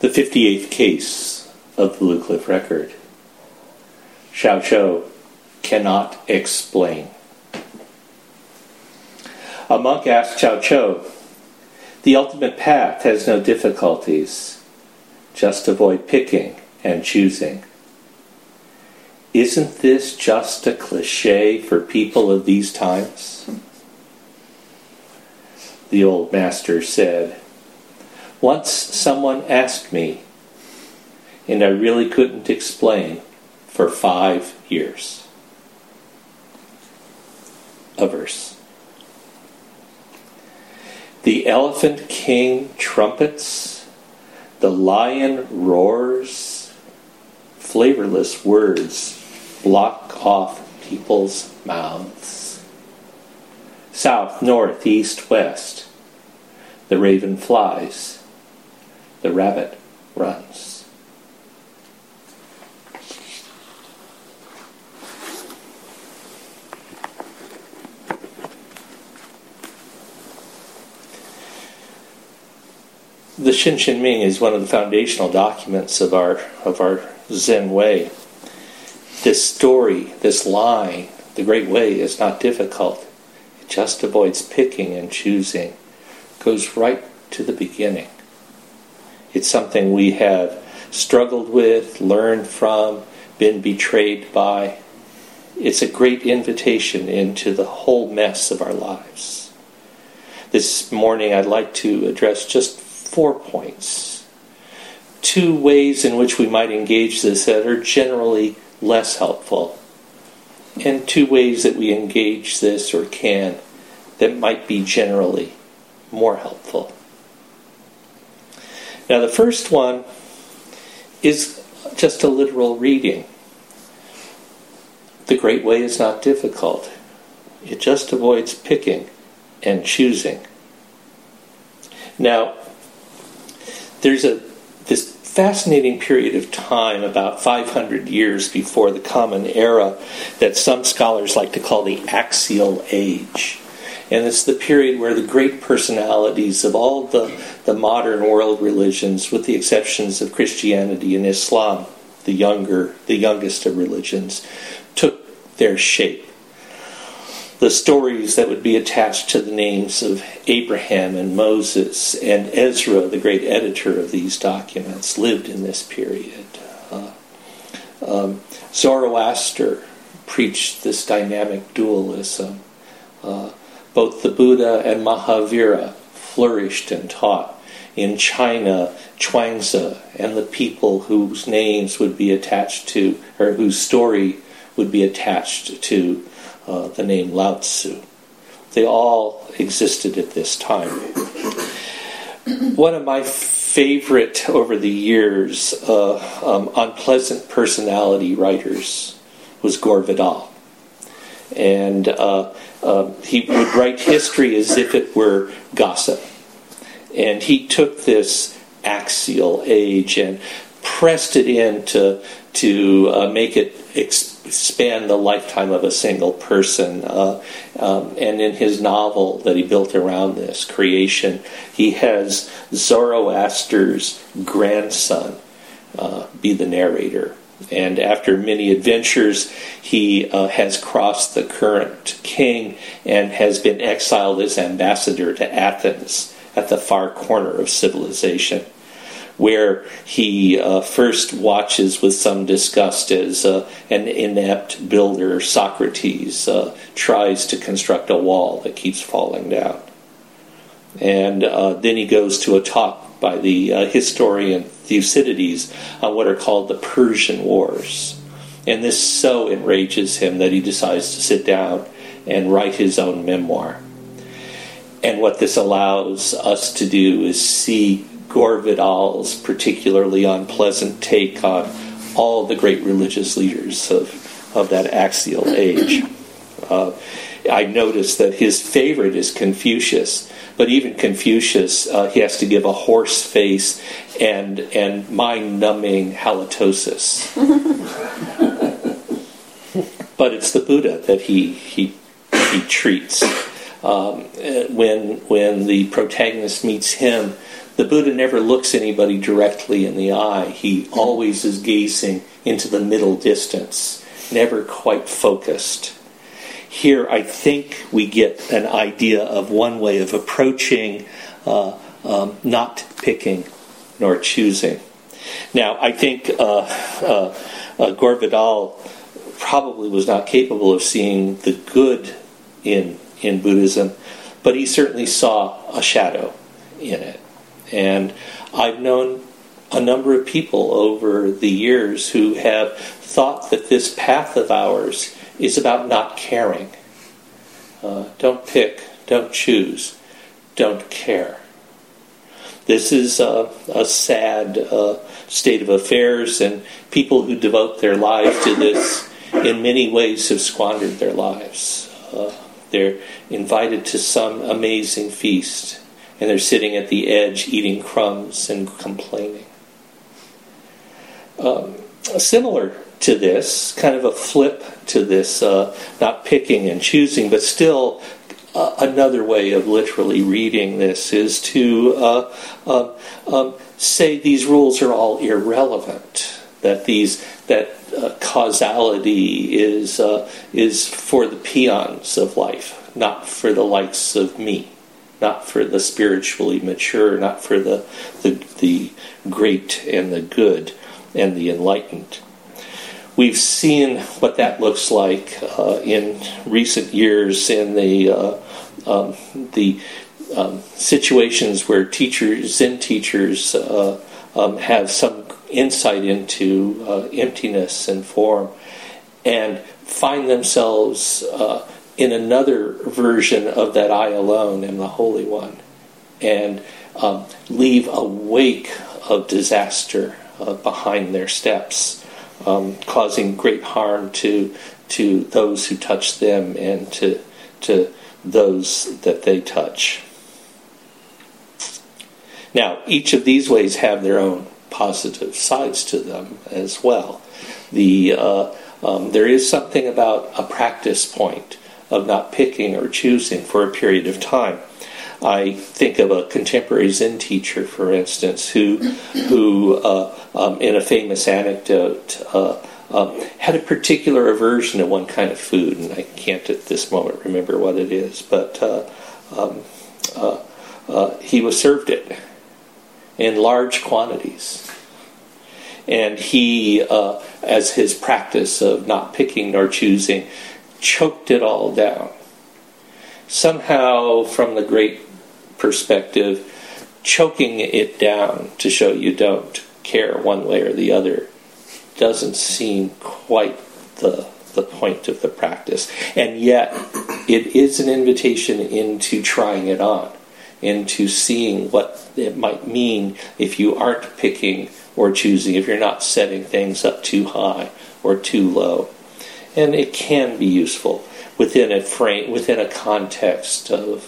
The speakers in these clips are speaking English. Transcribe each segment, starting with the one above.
58th case of the Blue Cliff Record. Xiao Zhou cannot explain. A monk asked Xiao Zhou, "The ultimate path has no difficulties. Just avoid picking and choosing. Isn't this just a cliche for people of these times?" The old master said, "Once someone asked me, and I really couldn't explain for 5 years." A verse. The elephant king trumpets, the lion roars, flavorless words block off people's mouths. South, north, east, west, the raven flies, the rabbit runs. The Xin Ming is one of the foundational documents of our Zen way. This story, this line, the Great Way is not difficult. It just avoids picking and choosing. It goes right to the beginning. It's something we have struggled with, learned from, been betrayed by. It's a great invitation into the whole mess of our lives. This morning I'd like to address just 4 points. 2 ways in which we might engage this that are generally less helpful, and 2 ways that we engage this or can that might be generally more helpful. Now the first one is just a literal reading. The Great Way is not difficult. It just avoids picking and choosing. Now, there's this fascinating period of time about 500 years before the Common Era that some scholars like to call the Axial Age. And it's the period where the great personalities of all the modern world religions, with the exceptions of Christianity and Islam, the youngest of religions, took their shape. The stories that would be attached to the names of Abraham and Moses and Ezra, the great editor of these documents, lived in this period. Zoroaster preached this dynamic dualism. Both the Buddha and Mahavira flourished and taught. In China, Chuangzi and the people whose names would be attached to, or whose story would be attached to the name Lao Tzu. They all existed at this time. One of my favorite over the years unpleasant personality writers was Gore Vidal. And he would write history as if it were gossip. And he took this axial age and pressed it in to make it span the lifetime of a single person. And in his novel that he built around this creation, he has Zoroaster's grandson be the narrator. And after many adventures, he has crossed the current king and has been exiled as ambassador to Athens at the far corner of civilization, where he first watches with some disgust as an inept builder, Socrates, tries to construct a wall that keeps falling down. And then he goes to a talk by the historian Thucydides on what are called the Persian Wars. And this so enrages him that he decides to sit down and write his own memoir. And what this allows us to do is see Gore Vidal's particularly unpleasant take on all the great religious leaders of that axial age. I noticed that his favorite is Confucius, but even Confucius, he has to give a horse face and mind-numbing halitosis. But it's the Buddha that he treats. When the protagonist meets him, The Buddha never looks anybody directly in the eye. He always is gazing into the middle distance, never quite focused. Here, I think we get an idea of one way of approaching not picking nor choosing. Now, I think Gore Vidal probably was not capable of seeing the good in Buddhism, but he certainly saw a shadow in it. And I've known a number of people over the years who have thought that this path of ours is about not caring. Don't pick, don't choose, don't care. This is a sad state of affairs, and people who devote their lives to this in many ways have squandered their lives. They're invited to some amazing feast, and they're sitting at the edge eating crumbs and complaining. Similar to this, kind of a flip to this, not picking and choosing, but still another way of literally reading this is to say these rules are all irrelevant. That causality is for the peons of life, not for the likes of me, not for the spiritually mature, not for the great and the good and the enlightened. We've seen what that looks like in recent years in the situations where Zen teachers have some insight into emptiness and form, and find themselves in another version of that I alone am the Holy One, and leave a wake of disaster behind their steps, causing great harm to those who touch them and to those that they touch. Now, each of these ways have their own positive sides to them as well. There is something about a practice point of not picking or choosing for a period of time. I think of a contemporary Zen teacher, for instance, who in a famous anecdote, had a particular aversion to one kind of food, and I can't at this moment remember what it is, but he was served it in large quantities. And he, as his practice of not picking nor choosing, choked it all down. Somehow, from the great perspective, choking it down to show you don't care one way or the other doesn't seem quite the point of the practice. And yet, it is an invitation into trying it on, into seeing what it might mean if you aren't picking or choosing, if you're not setting things up too high or too low. And it can be useful within a frame, within a context of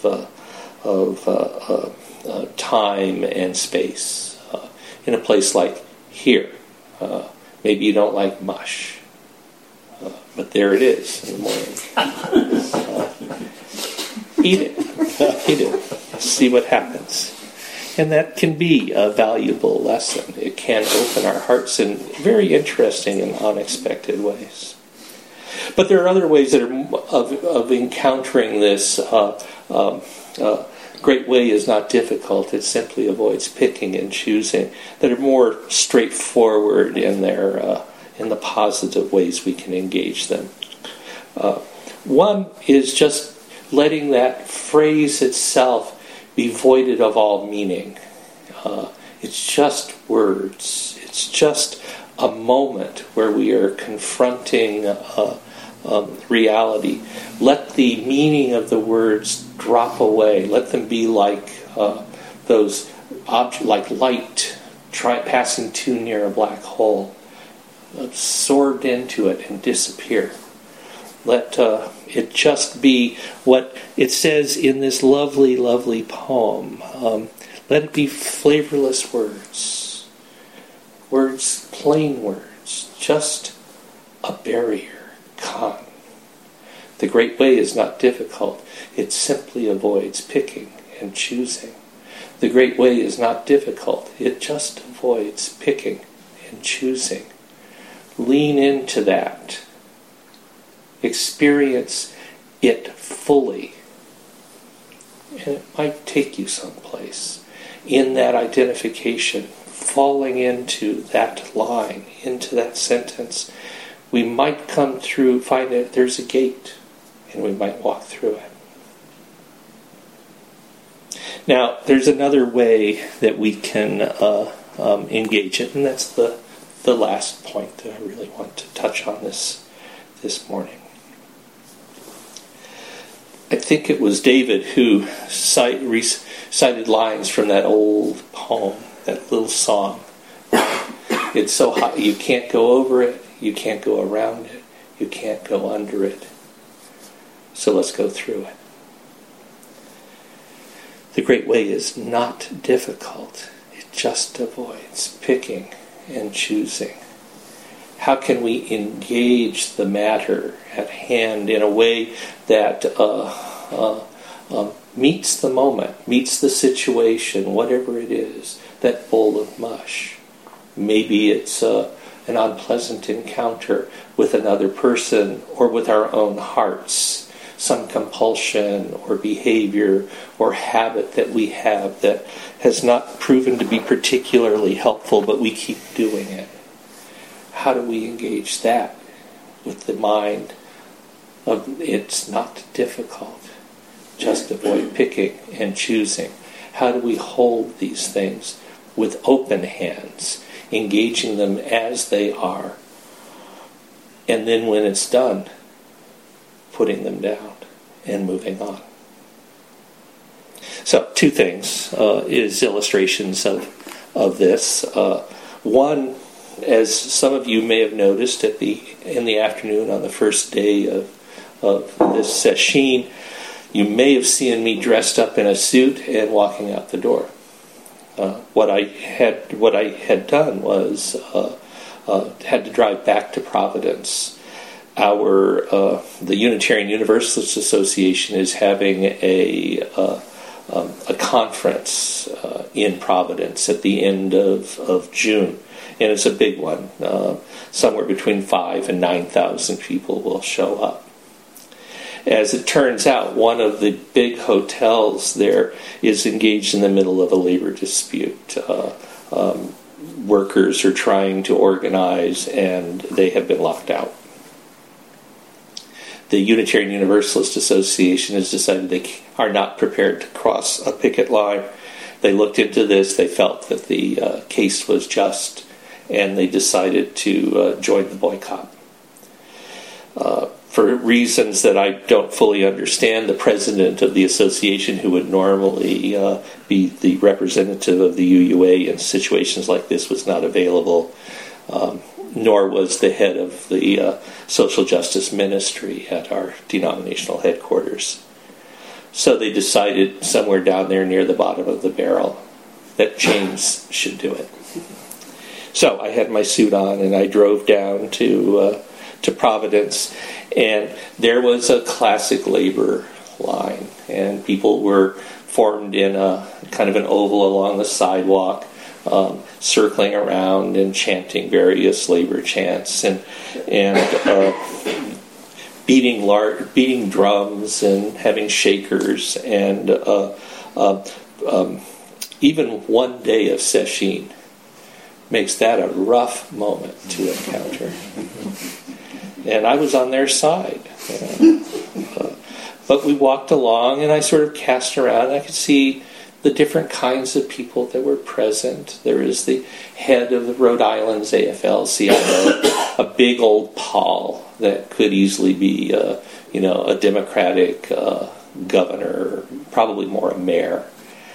time and space. In a place like here, maybe you don't like mush, but there it is in the morning. Eat it, see what happens. And that can be a valuable lesson. It can open our hearts in very interesting and unexpected ways. But there are other ways that are of encountering this. Great way is not difficult. It simply avoids picking and choosing, that are more straightforward in their in the positive ways we can engage them. One is just letting that phrase itself be voided of all meaning. It's just words. It's just a moment where we are confronting reality. Let the meaning of the words drop away. Let them be like those like light passing too near a black hole, absorbed into it and disappear. Let it just be what it says in this lovely, lovely poem. Let it be flavorless words. Words, plain words, just a barrier, gone. The great way is not difficult. It simply avoids picking and choosing. The Great Way is not difficult. It just avoids picking and choosing. Lean into that. Experience it fully. And it might take you someplace. In that identification, falling into that line, into that sentence, we might come through, find that there's a gate, and we might walk through it. Now, there's another way that we can engage it, and that's the last point that I really want to touch on this morning. I think it was David who recited lines from that old poem, that little song. It's so hot, you can't go over it, you can't go around it, you can't go under it. So let's go through it. The Great Way is not difficult. It just avoids picking and choosing. How can we engage the matter at hand in a way that meets the moment, meets the situation, whatever it is, that bowl of mush? Maybe it's an unpleasant encounter with another person or with our own hearts, some compulsion or behavior or habit that we have that has not proven to be particularly helpful, but we keep doing it. How do we engage that with the mind of it's not difficult, just avoid picking and choosing? How do we hold these things with open hands, engaging them as they are, and then when it's done, putting them down and moving on? So, two things is illustrations of this. One, as some of you may have noticed in the afternoon on the first day of this session, you may have seen me dressed up in a suit and walking out the door. What I had done was had to drive back to Providence. The Unitarian Universalist Association is having a conference in Providence at the end of June, and it's a big one. Somewhere between 5,000 and 9,000 people will show up. As it turns out, one of the big hotels there is engaged in the middle of a labor dispute. Workers are trying to organize, and they have been locked out. The Unitarian Universalist Association has decided they are not prepared to cross a picket line. They looked into this, they felt that the case was just, and they decided to join the boycott. For reasons that I don't fully understand, the president of the association, who would normally be the representative of the UUA in situations like this, was not available, nor was the head of the social justice ministry at our denominational headquarters. So they decided somewhere down there near the bottom of the barrel that James should do it. So I had my suit on and I drove down to Providence, and there was a classic labor line, and people were formed in a kind of an oval along the sidewalk, circling around and chanting various labor chants and beating drums and having shakers, and even one day of session makes that a rough moment to encounter. And I was on their side. But we walked along, and I sort of cast around, and I could see the different kinds of people that were present. There is the head of the Rhode Island's AFL-CIO, a big old Paul that could easily be, a Democratic governor, probably more a mayor.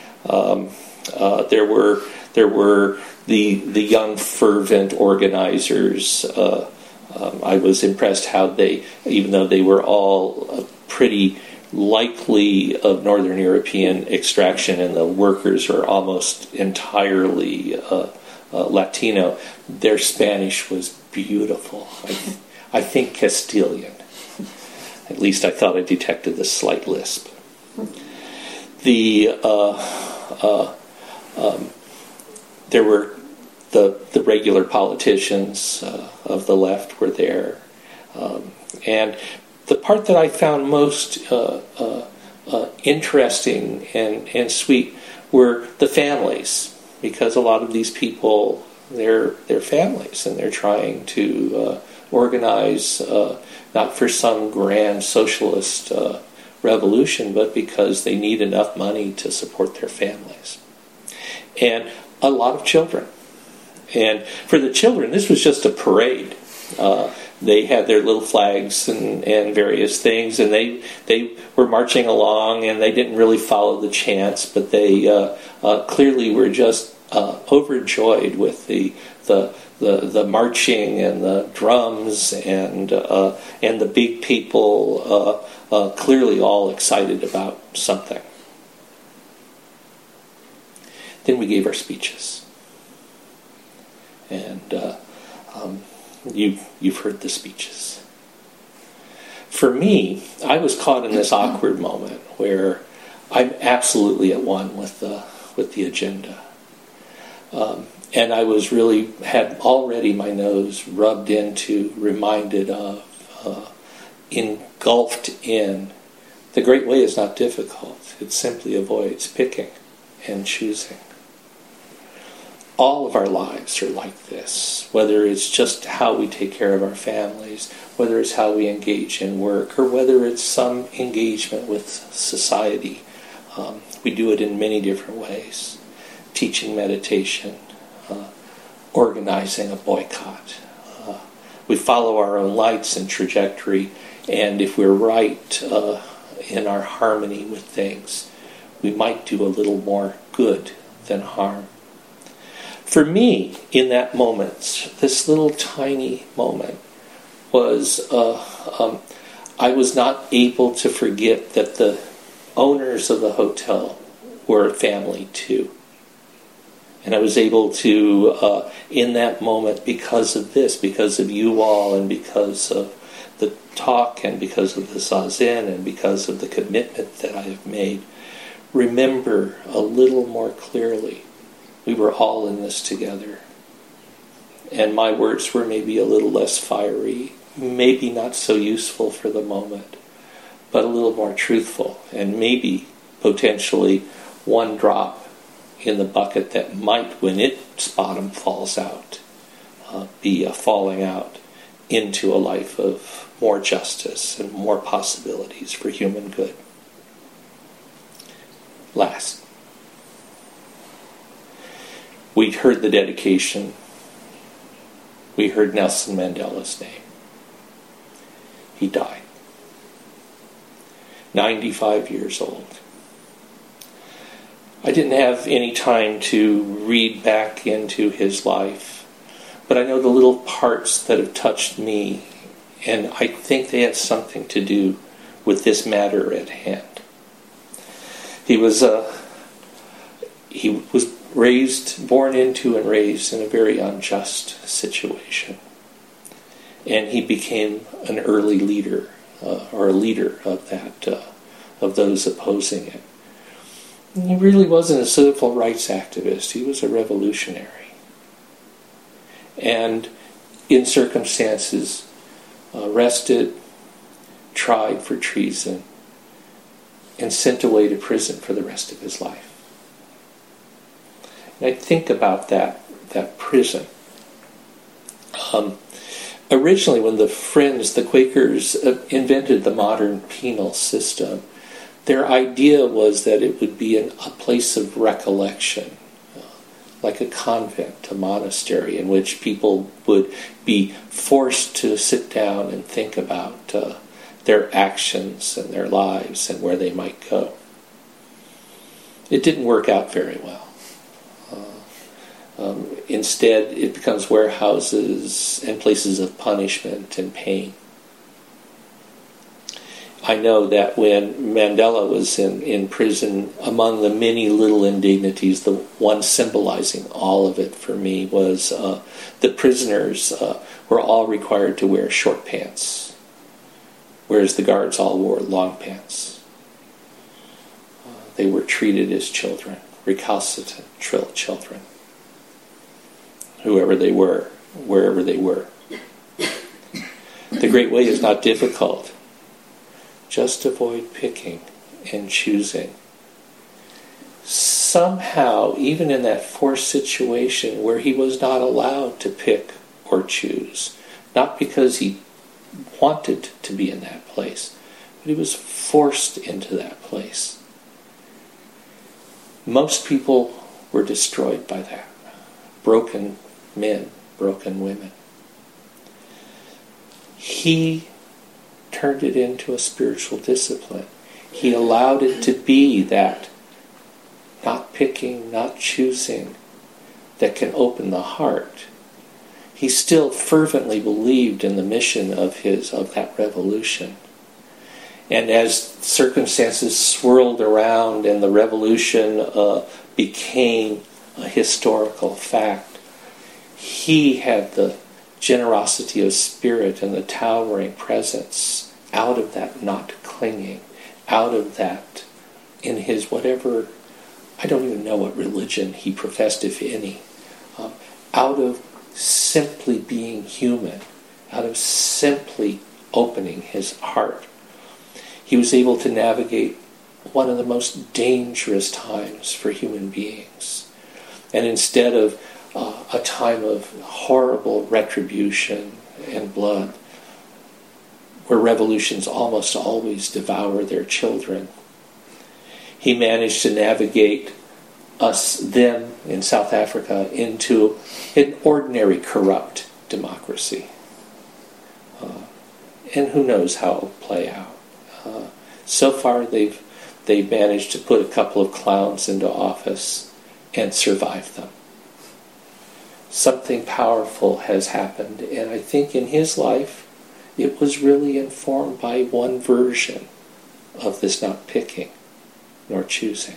There were the young, fervent organizers. I was impressed how they, even though they were all pretty likely of Northern European extraction and the workers are almost entirely Latino, their Spanish was beautiful. I think Castilian. At least I thought I detected the slight lisp. The There were the regular politicians of the left were there. And the part that I found most interesting and sweet were the families, because a lot of these people, they're families, and they're trying to organize not for some grand socialist revolution, but because they need enough money to support their families. And a lot of children. And for the children, this was just a parade. They had their little flags and various things, and they were marching along, and they didn't really follow the chants, but they clearly were just overjoyed with the marching and the drums and the big people, clearly all excited about something. Then we gave our speeches, and you've heard the speeches. For me, I was caught in this awkward moment where I'm absolutely at one with the agenda. And I was really, had already my nose rubbed into, reminded of, engulfed in. The Great Way is not difficult. It simply avoids picking and choosing. All of our lives are like this, whether it's just how we take care of our families, whether it's how we engage in work, or whether it's some engagement with society. We do it in many different ways. Teaching meditation, organizing a boycott. We follow our own lights and trajectory, and if we're right in our harmony with things, we might do a little more good than harm. For me, in that moment, this little tiny moment, was I was not able to forget that the owners of the hotel were family too. And I was able to, in that moment, because of this, because of you all, and because of the talk, and because of the zazen, and because of the commitment that I have made, remember a little more clearly, we were all in this together. And my words were maybe a little less fiery, maybe not so useful for the moment, but a little more truthful, and maybe potentially one drop in the bucket that might, when its bottom falls out, be a falling out into a life of more justice and more possibilities for human good. Last, we heard the dedication. We heard Nelson Mandela's name. He died. 95 years old. I didn't have any time to read back into his life, but I know the little parts that have touched me, and I think they had something to do with this matter at hand. He was born into and raised in a very unjust situation, and he became an early leader, or a leader of that, of those opposing it. He really wasn't a civil rights activist. He was a revolutionary. And in circumstances, arrested, tried for treason, and sent away to prison for the rest of his life. And I think about that prison. Originally, when the Friends, the Quakers, invented the modern penal system, their idea was that it would be a place of recollection, like a convent, a monastery, in which people would be forced to sit down and think about their actions and their lives and where they might go. It didn't work out very well. Instead, it becomes warehouses and places of punishment and pain. I know that when Mandela was in prison, among the many little indignities, the one symbolizing all of it for me was the prisoners were all required to wear short pants, whereas the guards all wore long pants. They were treated as children, recalcitrant children, whoever they were, wherever they were. The Great Way is not difficult. Just avoid picking and choosing. Somehow, even in that forced situation where he was not allowed to pick or choose, not because he wanted to be in that place, but he was forced into that place. Most people were destroyed by that. Broken men, broken women. He turned it into a spiritual discipline. He allowed it to be that not picking, not choosing, that can open the heart. He still fervently believed in the mission of that revolution. And as circumstances swirled around and the revolution became a historical fact, he had the generosity of spirit and the towering presence out of that not clinging, out of that in his whatever, I don't even know what religion he professed, if any, out of simply being human, out of simply opening his heart. He was able to navigate one of the most dangerous times for human beings. And instead of a time of horrible retribution and blood, where revolutions almost always devour their children, he managed to navigate them in South Africa into an ordinary corrupt democracy. And who knows how it'll play out. So far they've managed to put a couple of clowns into office and survive them. Something powerful has happened, and I think in his life it was really informed by one version of this not picking nor choosing.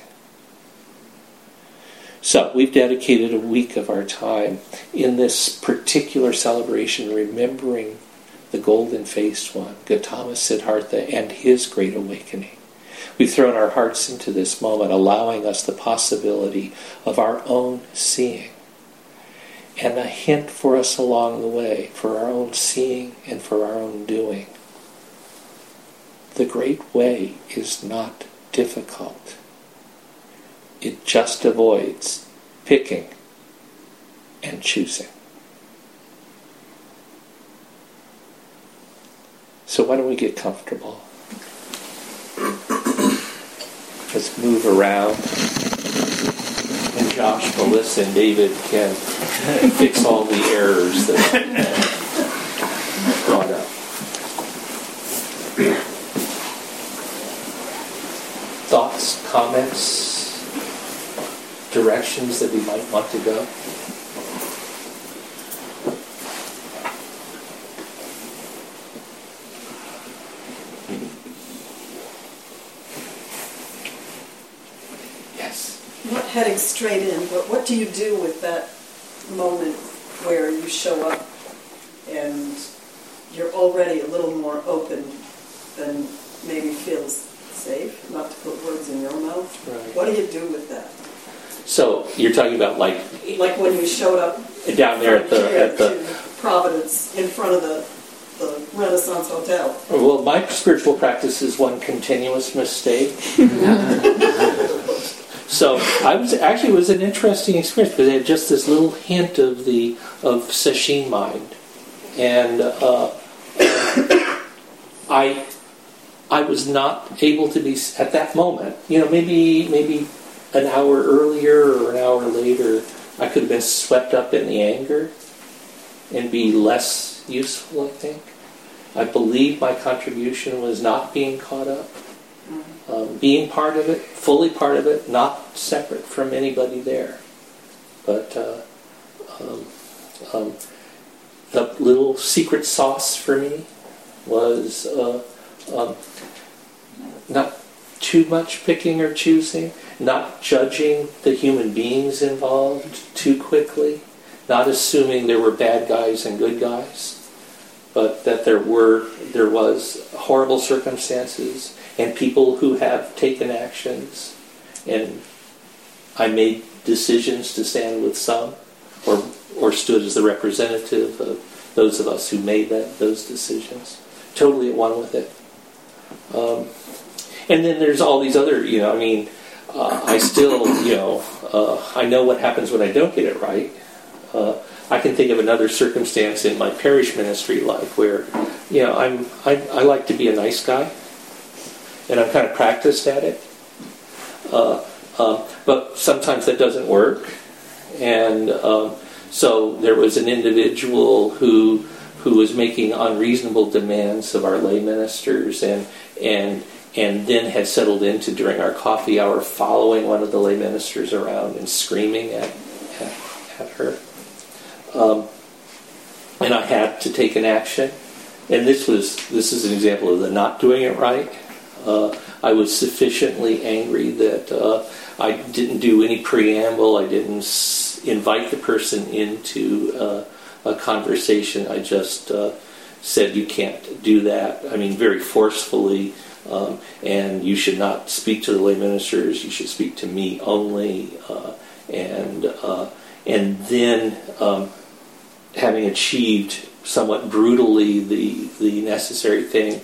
So we've dedicated a week of our time in this particular celebration remembering the golden-faced one, Gautama Siddhartha, and his great awakening. We've thrown our hearts into this moment, allowing us the possibility of our own seeing, and a hint for us along the way for our own seeing and for our own doing. The Great Way is not difficult. It just avoids picking and choosing. So why don't we get comfortable? Let's move around. And Josh, Melissa, and David can fix all the errors that are brought up. Thoughts, comments, directions that we might want to go? Not heading straight in, but what do you do with that moment where you show up and you're already a little more open than maybe feels safe, not to put words in your mouth? Right. What do you do with that? So you're talking about like when you showed up down there at the Providence in front of the Renaissance Hotel. Well, my spiritual practice is one continuous mistake. So it was an interesting experience because I had just this little hint of sesshin mind, and I was not able to be at that moment. Maybe an hour earlier or an hour later, I could have been swept up in the anger and be less useful. I think. I believe my contribution was not being caught up. Being part of it, fully part of it, not separate from anybody there. But the little secret sauce for me was not too much picking or choosing, not judging the human beings involved too quickly, not assuming there were bad guys and good guys, but that there was horrible circumstances and people who have taken actions and I made decisions to stand with some, or stood as the representative of those of us who made those decisions. Totally at one with it. And then there's all these other, I still, I know what happens when I don't get it right. I can think of another circumstance in my parish ministry life where, I like to be a nice guy, and I'm kind of practiced at it. But sometimes that doesn't work, and so there was an individual who was making unreasonable demands of our lay ministers, and then had settled into, during our coffee hour, following one of the lay ministers around and screaming at her. And I had to take an action. And this is an example of the not doing it right. I was sufficiently angry that I didn't do any preamble. I didn't invite the person into a conversation. I just said, you can't do that. I mean, very forcefully. And you should not speak to the lay ministers. You should speak to me only. And then, having achieved somewhat brutally the necessary thing,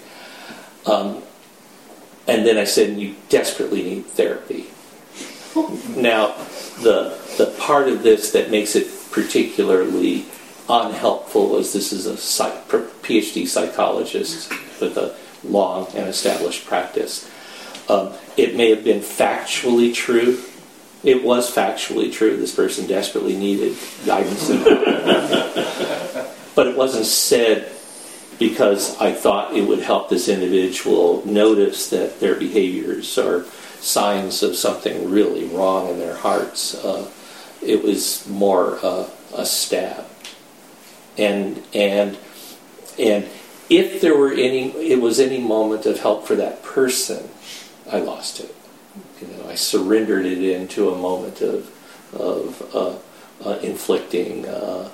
and then I said, you desperately need therapy. Now, the part of this that makes it particularly unhelpful was this is a PhD psychologist with a long and established practice. It may have been factually true. It was factually true. This person desperately needed guidance and help. But it wasn't said because I thought it would help this individual notice that their behaviors are signs of something really wrong in their hearts. It was more a stab. And if there were any moment of help for that person, I lost it. I surrendered it into a moment of inflicting a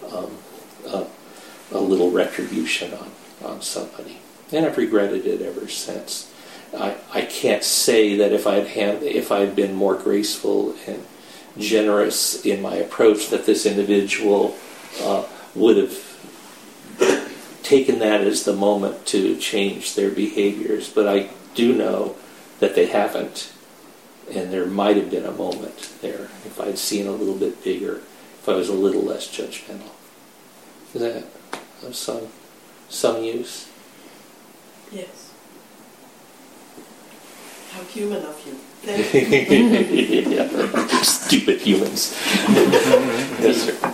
little retribution on somebody, and I've regretted it ever since. I can't say that if I had been more graceful and generous in my approach, that this individual would have taken that as the moment to change their behaviors. But I do know that they haven't, and there might have been a moment there if I'd seen a little bit bigger, if I was a little less judgmental. Is that of some use? Yes. How human of you. Thank you. Yeah. Stupid humans. Yes, sir.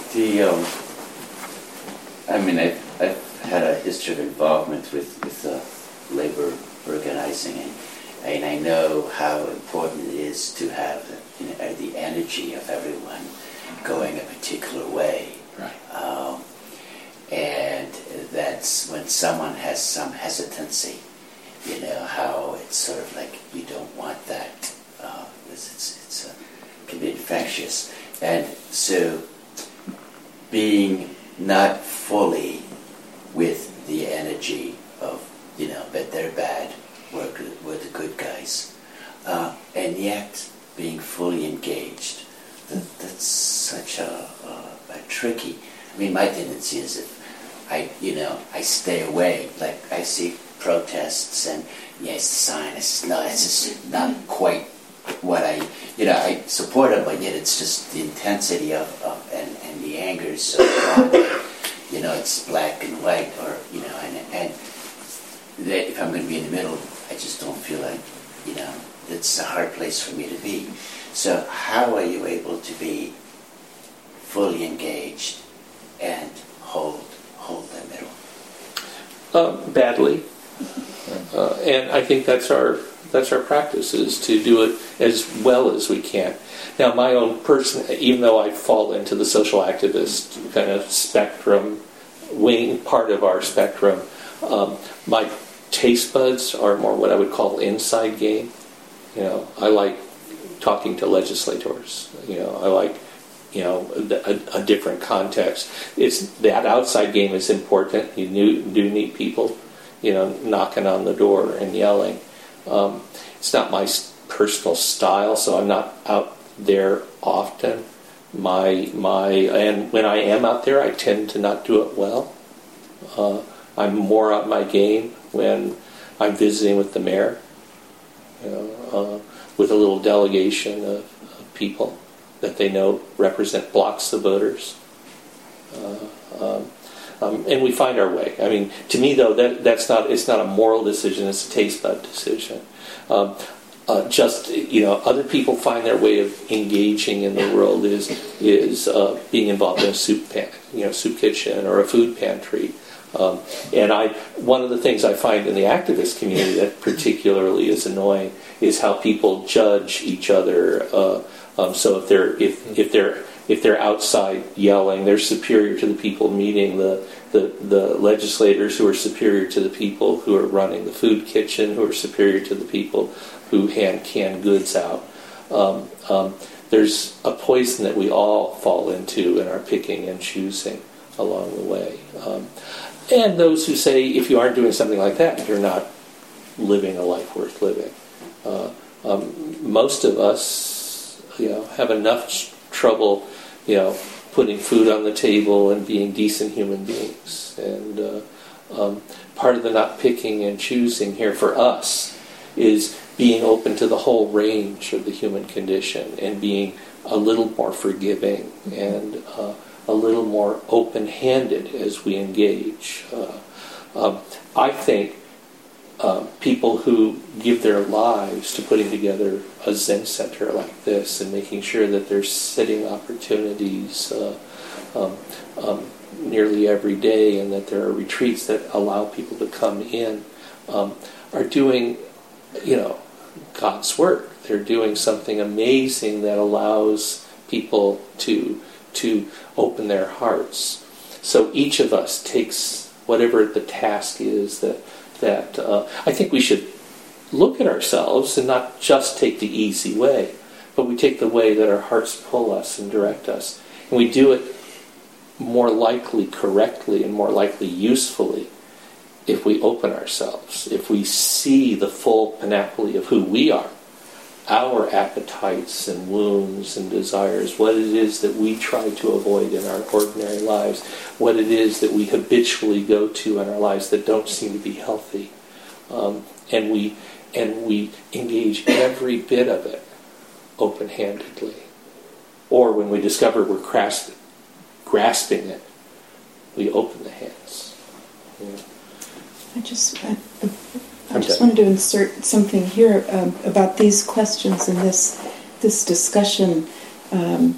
I've had a history of involvement with labor organizing, and I know how important it is to have the energy of everyone going a particular way. Right. And that's when someone has some hesitancy, how it's sort of like you don't want that. It can be infectious. And so being not fully with the energy of, but they're bad, we're the good guys. And yet being fully engaged, that's such a tricky. My tendency is if I stay away, like I see protests and yes, the sign is no, it's just not quite what I support it, but yet it's just the intensity of and the anger is so strong. It's black and white, or and that if I'm going to be in the middle, I just don't feel like it's a hard place for me to be. So how are you able to be fully engaged and hold the middle? Badly, and I think that's our practice, is to do it as well as we can. Now, my own person, even though I fall into the social activist kind of spectrum, wing part of our spectrum, my taste buds are more what I would call inside game. I like talking to legislators. I like a different context. It's that outside game is important. You do need people, knocking on the door and yelling. It's not my personal style, so I'm not out they're often and when I am out there, I tend to not do it well. I'm more on my game when I'm visiting with the mayor, with a little delegation of people that they know represent blocks of voters. And we find our way. I mean, to me, though, it's not a moral decision, it's a taste bud decision. Other people find their way of engaging in the world is being involved in a soup kitchen or a food pantry. And one of the things I find in the activist community that particularly is annoying is how people judge each other. So if they're outside yelling, they're superior to the people meeting the legislators, who are superior to the people who are running the food kitchen, who are superior to the people who hand canned goods out. There's a poison that we all fall into in our picking and choosing along the way. And those who say if you aren't doing something like that, you're not living a life worth living. Most of us, have enough trouble, putting food on the table and being decent human beings. And part of the not picking and choosing here for us is being open to the whole range of the human condition and being a little more forgiving and a little more open-handed as we engage. I think people who give their lives to putting together a Zen center like this and making sure that there's sitting opportunities nearly every day and that there are retreats that allow people to come in are doing, God's work. They're doing something amazing that allows people to open their hearts. So each of us takes whatever the task is that I think we should look at ourselves and not just take the easy way, but we take the way that our hearts pull us and direct us. And we do it more likely correctly and more likely usefully if we open ourselves, if we see the full panoply of who we are, our appetites and wounds and desires, what it is that we try to avoid in our ordinary lives, what it is that we habitually go to in our lives that don't seem to be healthy. And we engage every bit of it open-handedly. Or when we discover we're grasping it, we open the hands. Yeah. I just wanted to insert something here about these questions and this discussion. I'm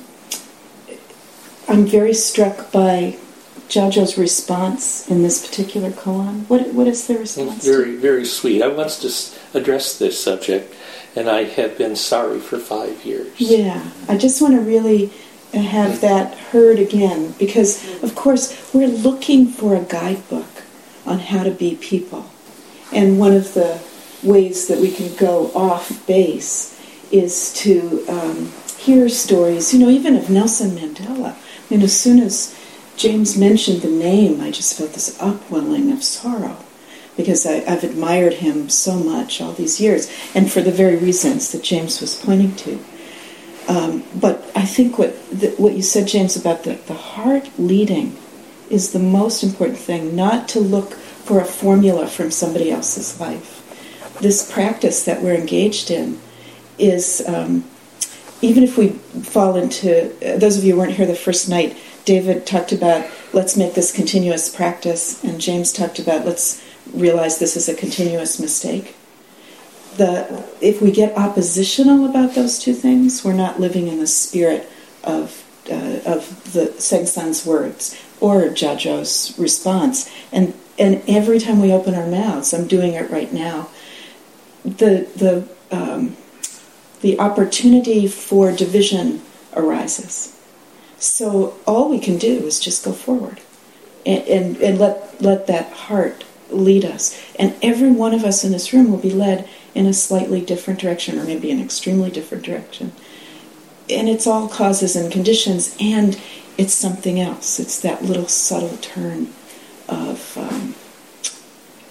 very struck by Jajo's response in this particular koan. What is the response? Very, very sweet. I once just addressed this subject, and I have been sorry for 5 years. Yeah, I just want to really have that heard again, because, of course, we're looking for a guidebook on how to be people. And one of the ways that we can go off base is to hear stories, even of Nelson Mandela. I mean, as soon as James mentioned the name, I just felt this upwelling of sorrow, because I've admired him so much all these years, and for the very reasons that James was pointing to. But I think what you said, James, about the heart leading is the most important thing, not to look for a formula from somebody else's life. This practice that we're engaged in is, even if we fall into, those of you who weren't here the first night, David talked about, let's make this continuous practice, and James talked about, let's realize this is a continuous mistake. If we get oppositional about those two things, we're not living in the spirit of the Sengsan's words or Jajo's response. And every time we open our mouths, I'm doing it right now, the opportunity for division arises. So all we can do is just go forward and let that heart lead us. And every one of us in this room will be led in a slightly different direction, or maybe an extremely different direction. And it's all causes and conditions, and it's something else. It's that little subtle turn of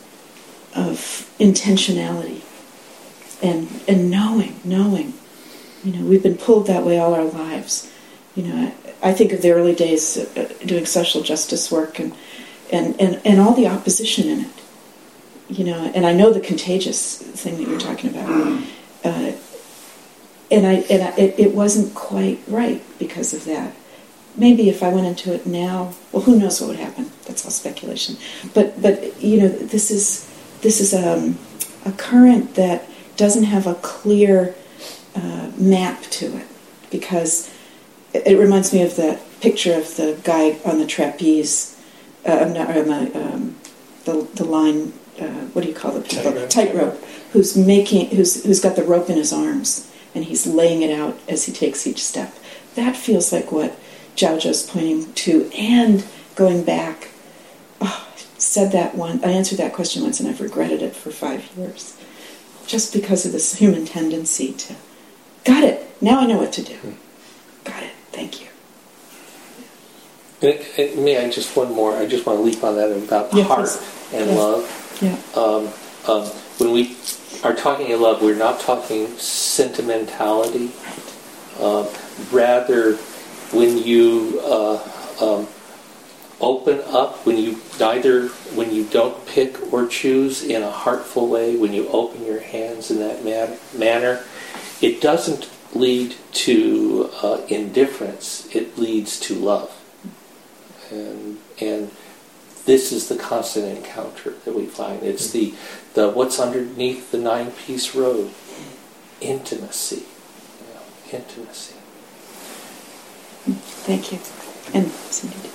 intentionality and knowing We've been pulled that way all our lives. I think of the early days doing social justice work and all the opposition in it. And I know the contagious thing that you're talking about. It wasn't quite right because of that. Maybe if I went into it now, well, who knows what would happen? That's all speculation. But this is a current that doesn't have a clear map to it, because it reminds me of the picture of the guy on the trapeze, the line. What do you call the people? Tightrope. Who's got the rope in his arms, and he's laying it out as he takes each step. That feels like what Zhaozhou's pointing to, and going back. I answered that question once, and I've regretted it for 5 years, just because of this human tendency to. Got it. Now I know what to do. Got it. Thank you. May I just one more? I just want to leap on that about the heart and love. Yeah. When we are talking of love, we're not talking sentimentality. Rather, when you open up, when you don't pick or choose in a heartful way, when you open your hands in that manner, it doesn't lead to indifference. It leads to love. And this is the constant encounter that we find. It's the what's underneath the 9-piece road. Intimacy. Intimacy. Thank you. And Cindy.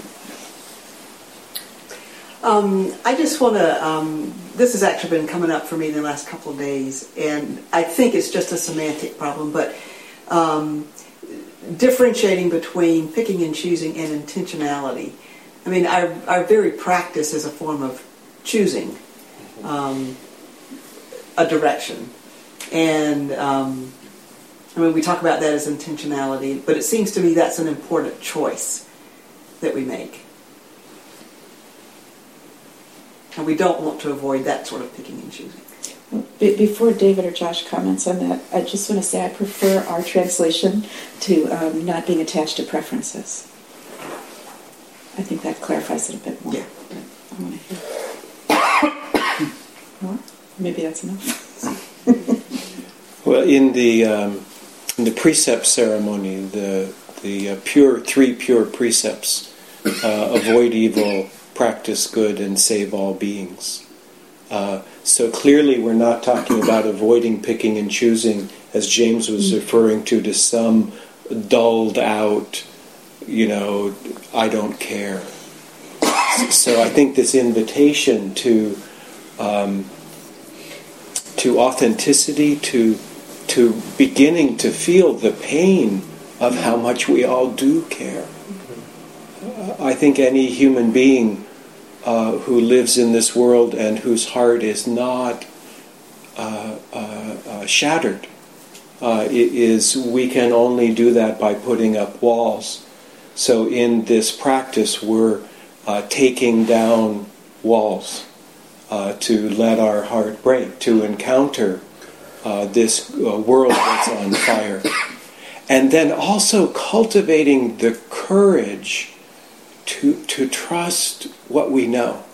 I just want to, this has actually been coming up for me in the last couple of days, and I think it's just a semantic problem, but differentiating between picking and choosing and intentionality. I mean, our very practice is a form of choosing a direction. And, we talk about that as intentionality, but it seems to me that's an important choice that we make. And we don't want to avoid that sort of picking and choosing. Before David or Josh comments on that, I just want to say I prefer our translation to not being attached to preferences. I think that clarifies it a bit more. Yeah. I want to hear. Well, maybe that's enough. Well, in the precept ceremony, the three pure precepts: avoid evil, practice good, and save all beings. So clearly we're not talking about avoiding picking and choosing, as James was referring to some dulled out, I don't care. So I think this invitation to authenticity, to beginning to feel the pain of how much we all do care. I think any human being who lives in this world and whose heart is not shattered, we can only do that by putting up walls. So in this practice, we're taking down walls to let our heart break, to encounter this world that's on fire. And then also cultivating the courage to trust what we know.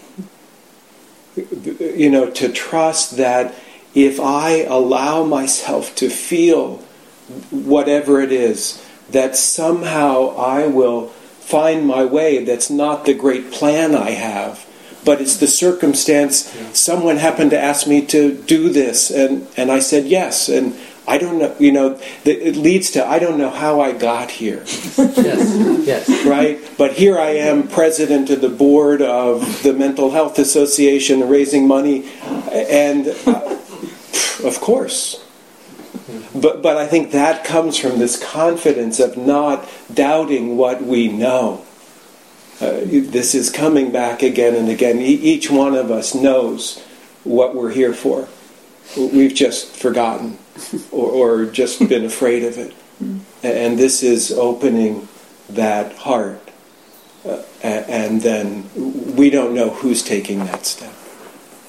To trust that if I allow myself to feel whatever it is, that somehow I will find my way. That's not the great plan I have, but it's the circumstance. Someone happened to ask me to do this, and I said yes, and I don't know, it leads to, I don't know how I got here. Yes. Right? But here I am, president of the board of the Mental Health Association, raising money, and of course. But I think that comes from this confidence of not doubting what we know. This is coming back again and again. Each one of us knows what we're here for. We've just forgotten or just been afraid of it. And this is opening that heart. And then we don't know who's taking that step.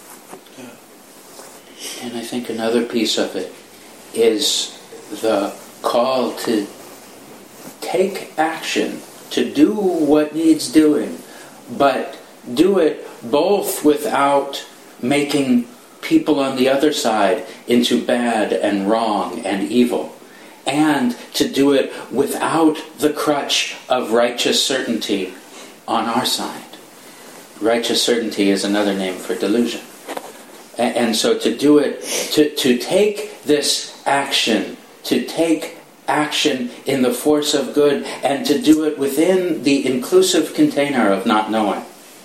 And I think another piece of it is the call to take action, to do what needs doing, but do it both without making people on the other side into bad and wrong and evil, and to do it without the crutch of righteous certainty on our side. Righteous certainty is another name for delusion. And so to do it, to take this action, to take action in the force of good, and to do it within the inclusive container of not knowing.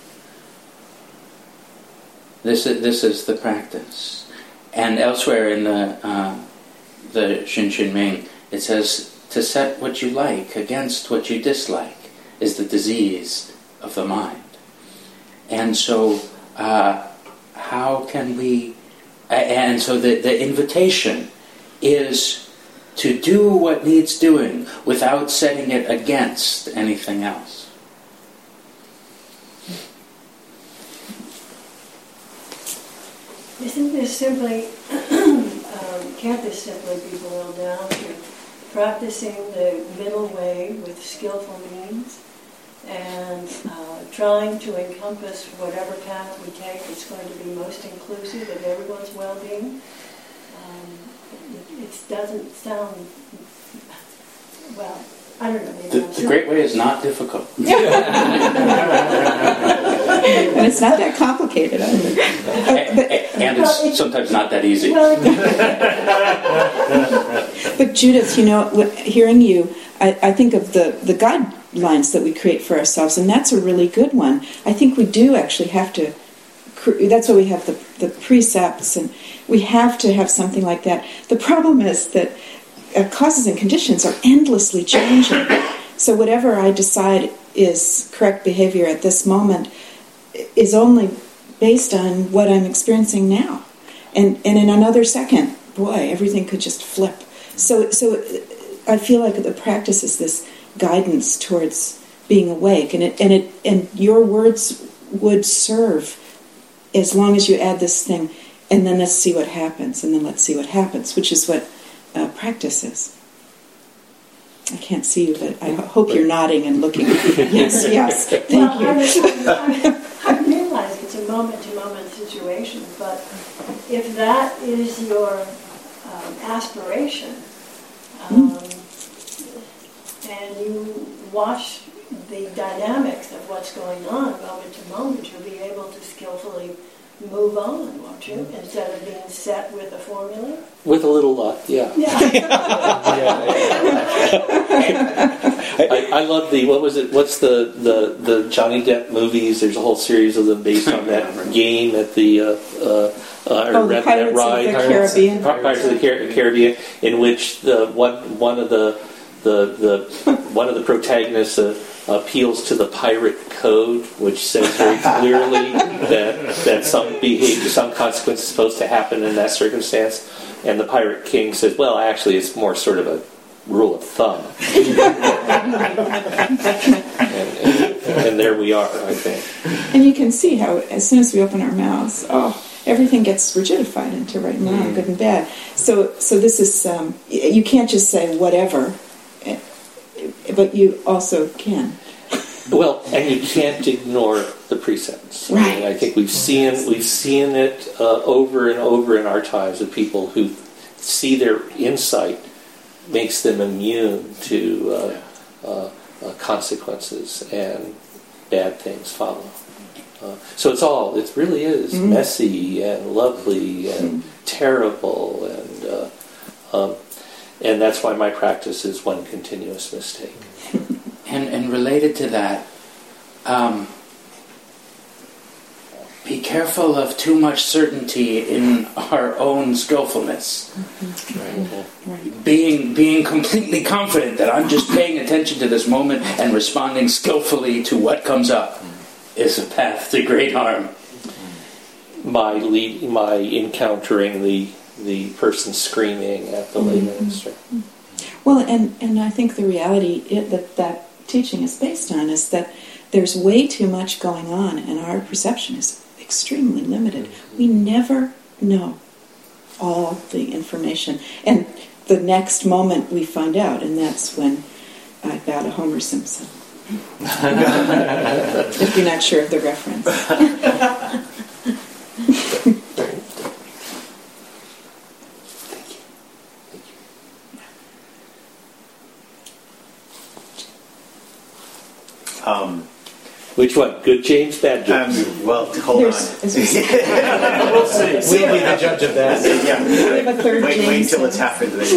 This is the practice. And elsewhere in the Xun Xun Ming, it says to set what you like against what you dislike is the disease of the mind. And so how can we... And so the invitation is to do what needs doing without setting it against anything else. Isn't this simply, can't this simply be boiled down to practicing the middle way with skillful means and trying to encompass whatever path we take that's going to be most inclusive of everyone's well-being? It doesn't sound, well, I don't know. The great way is not difficult. And it's not that complicated either. And it's sometimes not that easy. But Judith, hearing you, I think of the guidelines that we create for ourselves, and that's a really good one. I think we do actually have to, that's why we have the precepts, and we have to have something like that. The problem is that causes and conditions are endlessly changing. So whatever I decide is correct behavior at this moment is only based on what I'm experiencing now. And in another second, boy, everything could just flip. So I feel like the practice is this guidance towards being awake, and your words would serve as long as you add this thing, and then let's see what happens, and then let's see what happens, which is what practice is. I can't see you, but I hope you're nodding and looking. Yes, thank you. I realize it's a moment-to-moment situation, but if that is your aspiration, and you watch the dynamics of what's going on moment to moment, you'll be able to skillfully move on, won't you? Instead of being set with a formula? With a little luck, yeah. I love what's the Johnny Depp movies? There's a whole series of them based on that game at the Pirates of the Caribbean. Pirates of the Caribbean, in which one of the protagonists appeals to the pirate code, which says very clearly that some consequence is supposed to happen in that circumstance, and the pirate king says, well, actually, it's more sort of a rule of thumb. and there we are, I think. And you can see how, as soon as we open our mouths, everything gets rigidified into right and wrong, good and bad. So this is, you can't just say whatever, but you also can. Well, and you can't ignore the precepts. Right. I mean, I think we've seen it over and over in our times of people who see their insight makes them immune to consequences, and bad things follow. So it really is messy and lovely and terrible, and that's why my practice is one continuous mistake. And related to that, be careful of too much certainty in our own skillfulness. Right. Being completely confident that I'm just paying attention to this moment and responding skillfully to what comes up is a path to great harm. My encountering the person screaming at the lay minister. Well, and I think the reality that teaching is based on is that there's way too much going on, and our perception is extremely limited. We never know all the information. And the next moment we find out, and that's when I bow to Homer Simpson. If you're not sure of the reference. Which one? Good James, bad James? Well, hold on. We'll see. We'll be the judge of that. Yeah. We have a third Wait James till it's halfway through.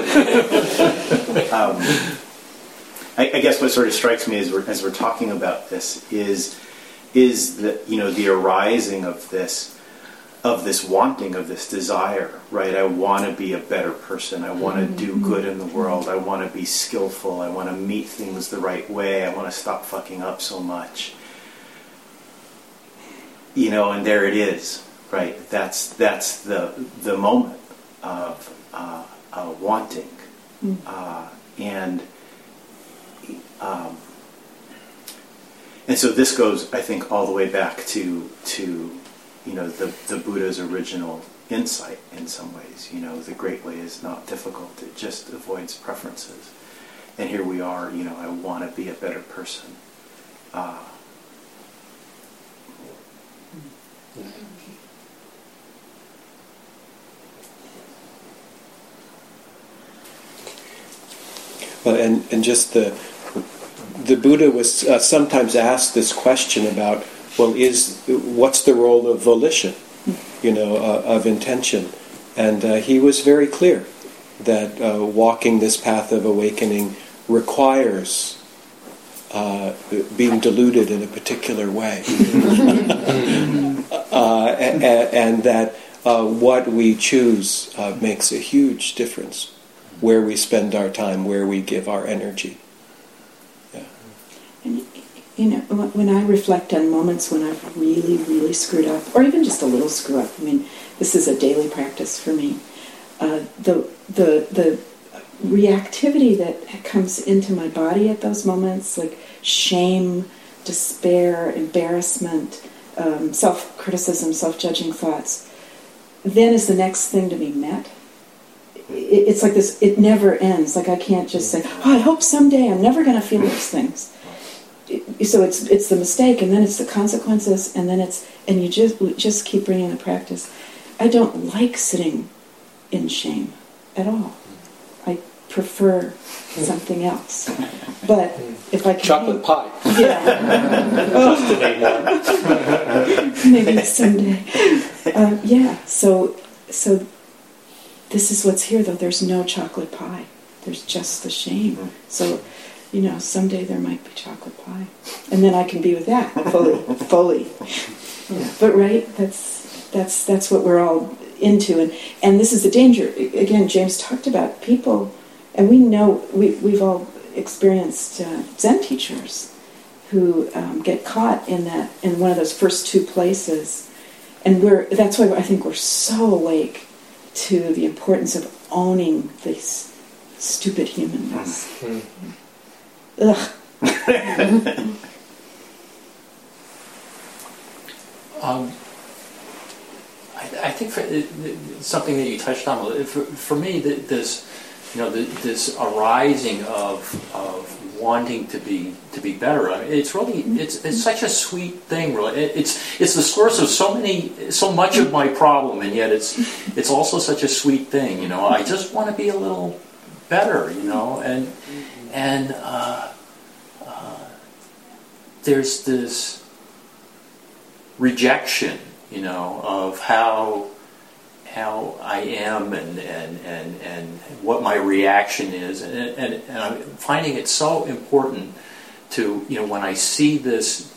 I guess what sort of strikes me as we're talking about this is the the arising of this wanting, of this desire, right? I want to be a better person. I want to do good in the world. I want to be skillful. I want to meet things the right way. I want to stop fucking up so much. And there it is, right? That's the moment of wanting, and so this goes, I think, all the way back to the Buddha's original insight in some ways. The great way is not difficult. It just avoids preferences. And here we are, I want to be a better person. Well, and just the Buddha was sometimes asked this question about, well, what's the role of volition, of intention? And he was very clear that walking this path of awakening requires being deluded in a particular way. And that what we choose makes a huge difference, where we spend our time, where we give our energy. And, when I reflect on moments when I've really, really screwed up, or even just a little screw up, this is a daily practice for me, the reactivity that comes into my body at those moments, like shame, despair, embarrassment, self-criticism, self-judging thoughts, then is the next thing to be met. It's like this, it never ends. Like I can't just say, I hope someday I'm never going to feel those things. So it's the mistake, and then it's the consequences, and then we just keep bringing the practice. I don't like sitting in shame at all. I prefer something else. But if I can... Chocolate pie. Yeah. Maybe someday. So this is what's here, though. There's no chocolate pie. There's just the shame. So, someday there might be chocolate pie. And then I can be with that fully. Yeah. But right, that's what we're all into. And this is the danger. Again, James talked about people, and we know, we've all experienced Zen teachers who get caught in one of those first two places. And that's why I think we're so awake to the importance of owning this stupid humanness. Ugh. I think something that you touched on for me, this arising of wanting to be better. It's really it's such a sweet thing. Really, it's the source of so much of my problem, and yet it's also such a sweet thing. I just want to be a little better. And there's this rejection, of how I am and what my reaction is, and I'm finding it so important to when I see this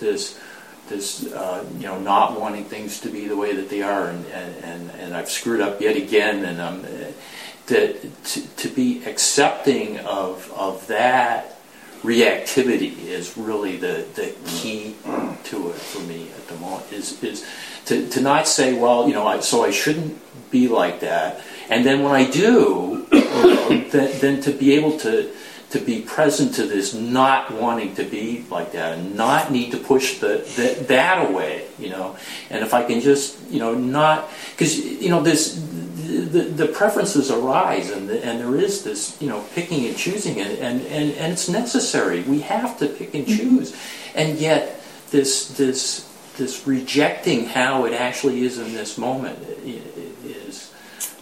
not wanting things to be the way that they are, and I've screwed up yet again, and to be accepting of that reactivity is really the key to it for me at the moment. Is to not say, well, so I shouldn't be like that, and then when I do, then to be able to be present to this not wanting to be like that, and not need to push that away, and if I can just not, because the preferences arise, and there is this, picking and choosing, and it's necessary. We have to pick and choose, and yet this rejecting how it actually is in this moment is.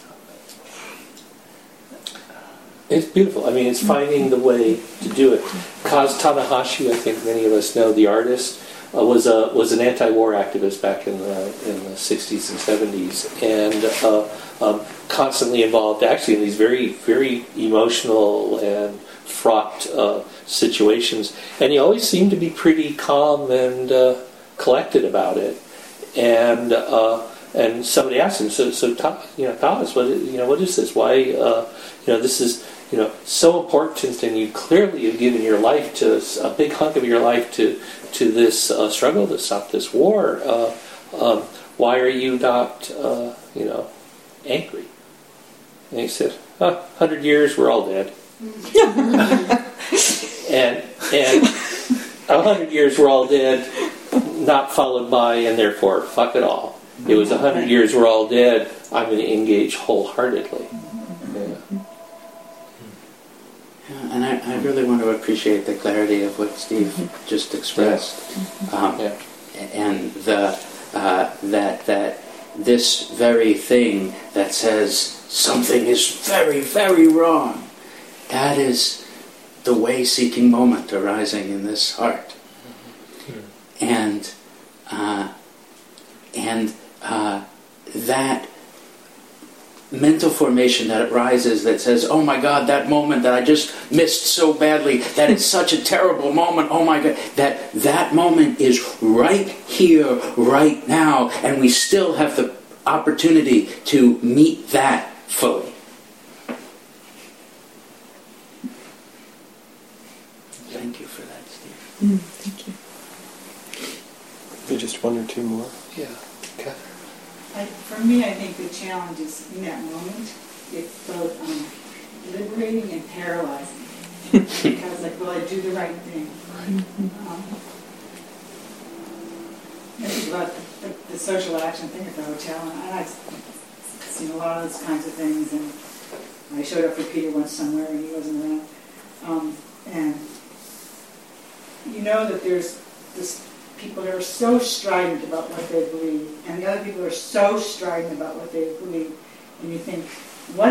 It's beautiful. I mean, it's finding the way to do it. Kaz Tanahashi, I think many of us know, the artist, was an anti-war activist back in the 60s and 70s, and constantly involved, actually, in these very, very emotional and fraught situations. And he always seemed to be pretty calm and collected about it. And somebody asked him, so Thomas, what is this? Why, this is, so important, and you clearly have given your life to, a big hunk of your life to this struggle to stop this war. Why are you not, angry? And he said, 100 years, we're all dead. and 100 years, we're all dead, not followed by, and therefore, fuck it all. It was 100 years, we're all dead, I'm going to engage wholeheartedly. And I really want to appreciate the clarity of what Steve just expressed, and that this very thing that says something is very, very wrong, that is the way-seeking moment arising in this heart, and that mental formation that arises that says, oh my God, that moment that I just missed so badly, that is such a terrible moment, oh my God, that moment is right here, right now, and we still have the opportunity to meet that fully. Thank you for that, Steve. Thank you. Maybe just one or two more. Yeah. Okay. For me, I think the challenge is in that moment, it's both liberating and paralyzing. Because, will I do the right thing? I think about the social action thing at the hotel, and I've seen a lot of those kinds of things, and I showed up for Peter once somewhere, and he wasn't around. And you know that there's this people that are so strident about what they believe, and the other people are so strident about what they believe, and you think, what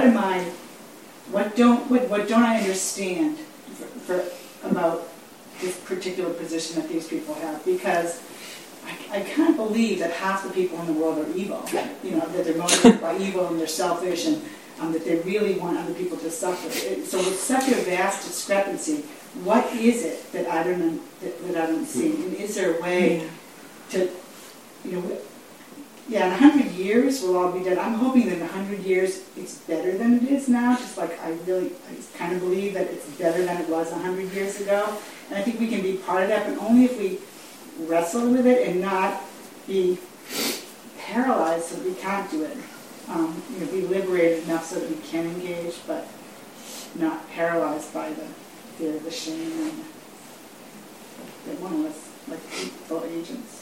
don't I understand about this particular position that these people have? Because I can't believe that half the people in the world are evil. That they're motivated by evil and they're selfish, and that they really want other people to suffer. So with such a vast discrepancy, what is it that I don't see? And is there a way to, in 100 years we'll all be dead. I'm hoping that in 100 years it's better than it is now. Just like I kind of believe that it's better than it was 100 years ago. And I think we can be part of that, but only if we wrestle with it and not be paralyzed so that we can't do it. Be liberated enough so that we can engage, but not paralyzed by the fear, the shame, and they want us like evil agents.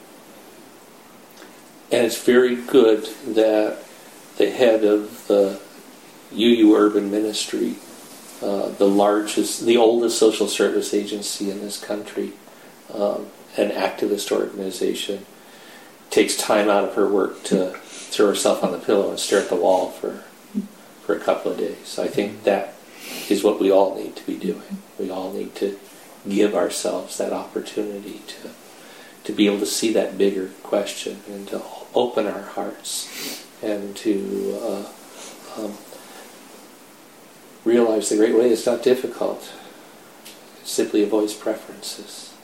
And it's very good that the head of the UU Urban Ministry, the oldest social service agency in this country, an activist organization, takes time out of her work to throw herself on the pillow and stare at the wall for a couple of days. I think that is what we all need to be doing. We all need to give ourselves that opportunity to be able to see that bigger question and to open our hearts and to realize the great way is not difficult. It simply avoids preferences.